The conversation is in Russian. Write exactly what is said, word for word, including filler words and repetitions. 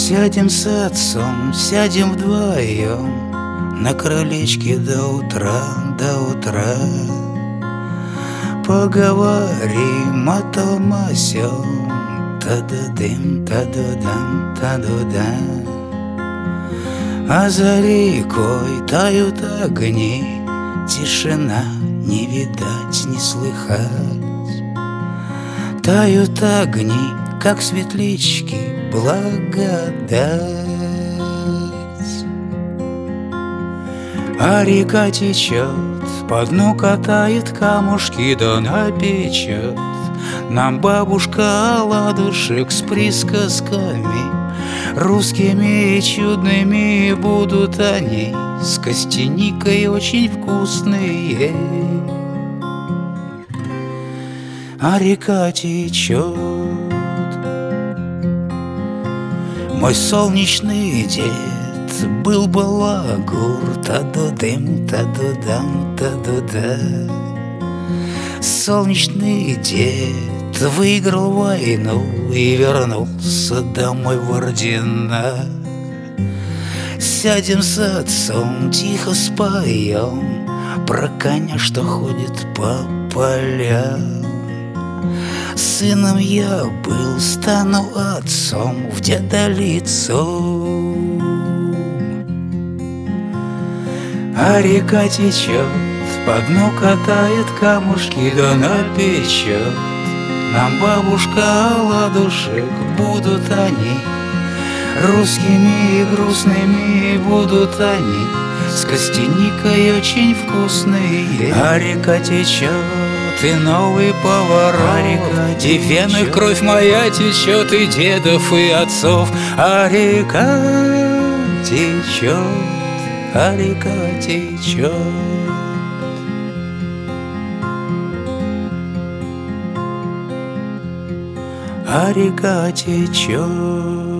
Сядем с отцом, сядем вдвоем на крылечке до утра, до утра. Поговорим о том о сём, та-да-дым, та-да-дам, та-да-дам. А за рекой тают огни, тишина, не видать, не слыхать. Тают огни, как светлячки, благодать. А река течет, по дну катает камушки, да напечет нам бабушка оладушек с присказками. Русскими и чудными будут они, с костяникой очень вкусные. А река течет. Мой солнечный дед был балагур, та-да-дым, та-да-дам, та-да-да. Солнечный дед выиграл войну и вернулся домой в ордена. Сядем с отцом, тихо споем про коня, что ходит по полям. Сыном я был, стану отцом в дедолицу. А река течет, по дну катает камушки, да напечет нам бабушка оладушек. Будут они русскими и грустными, будут они с костяникой очень вкусные. А река течет, и новый поворот, и вены кровь моя течет, и дедов, и отцов. А река течет, а река течет. А река течет.